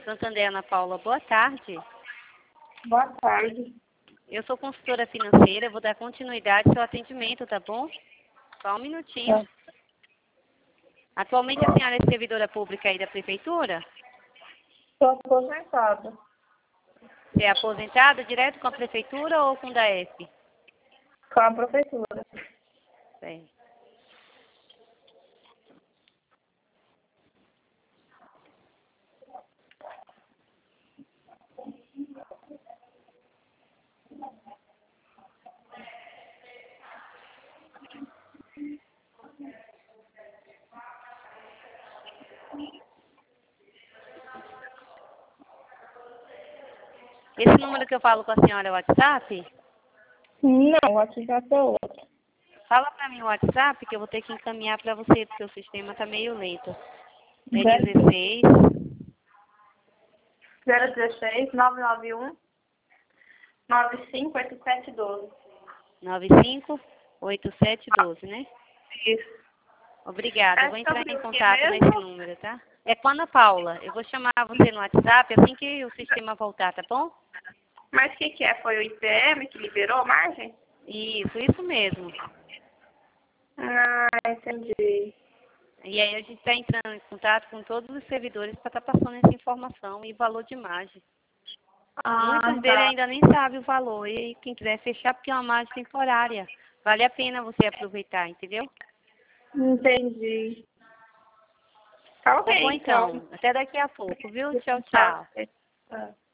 Santander, Ana Paula, boa tarde. Boa tarde. Eu sou consultora financeira, vou dar continuidade ao seu atendimento, tá bom? Só um minutinho. Atualmente a senhora é servidora pública aí da prefeitura? Estou aposentada. Você é aposentada direto com a prefeitura ou com o DAEF? Com a prefeitura. Bem. Esse número que eu falo com a senhora é o WhatsApp? Não, o WhatsApp é outro. Fala para mim o WhatsApp que eu vou ter que encaminhar para você, porque o sistema está meio lento. É 16 016 991 958712. 958712, né? Isso. Obrigada. Eu É vou entrar sobre em o que contato mesmo? nesse número, tá? É com a Ana Paula. Eu vou chamar você no WhatsApp assim que o sistema voltar, tá bom? Mas o que é? Foi o IPM que liberou a margem? Isso mesmo. Ah, entendi. E aí a gente está entrando em contato com todos os servidores para estar passando essa informação e valor de margem. Muitos deles Tá. ainda nem sabem o valor. E aí, quem quiser fechar, porque é uma margem temporária. Vale a pena você aproveitar, entendeu? Entendi. Tá ok, Tá bom, então. Até daqui a pouco, viu? Tchau, Tá. tchau. Tá.